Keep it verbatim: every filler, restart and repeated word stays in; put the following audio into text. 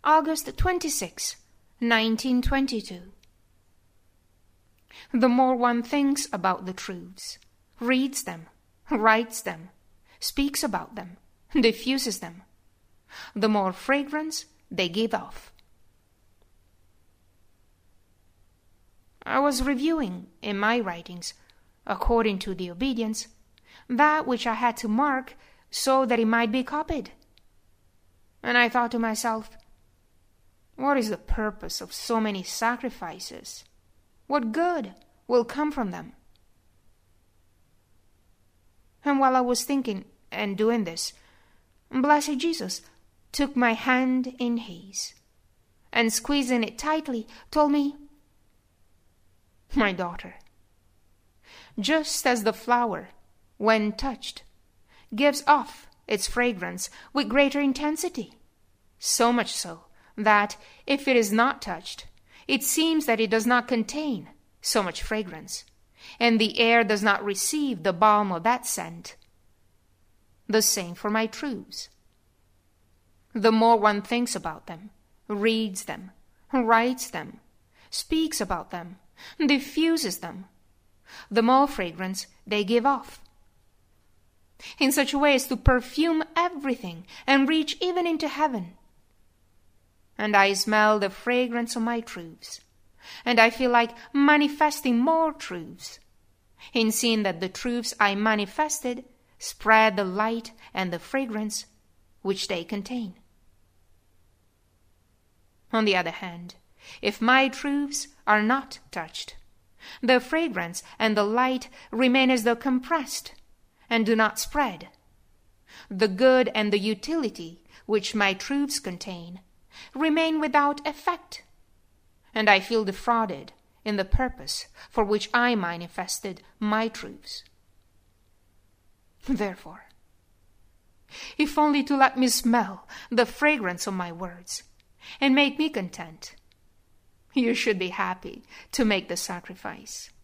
August twenty-sixth, nineteen twenty-two. The more one thinks about the truths, reads them, writes them, speaks about them, diffuses them, the more fragrance they give off. I was reviewing in my writings, according to the obedience, that which I had to mark so that it might be copied. And I thought to myself, what is the purpose of so many sacrifices? What good will come from them? And while I was thinking and doing this, Blessed Jesus took my hand in his, and squeezing it tightly, told me, "My daughter, just as the flower, when touched, gives off its fragrance with greater intensity, so much so that, if it is not touched, it seems that it does not contain so much fragrance, and the air does not receive the balm of that scent. The same for my truths. The more one thinks about them, reads them, writes them, speaks about them, diffuses them, the more fragrance they give off, in such a way as to perfume everything and reach even into heaven. And I smell the fragrance of my truths, and I feel like manifesting more truths, in seeing that the truths I manifested spread the light and the fragrance which they contain. On the other hand, if my truths are not touched, the fragrance and the light remain as though compressed, and do not spread. The good and the utility which my truths contain remain without effect, and I feel defrauded in the purpose for which I manifested my truths. Therefore, if only to let me smell the fragrance of my words, and make me content, you should be happy to make the sacrifice.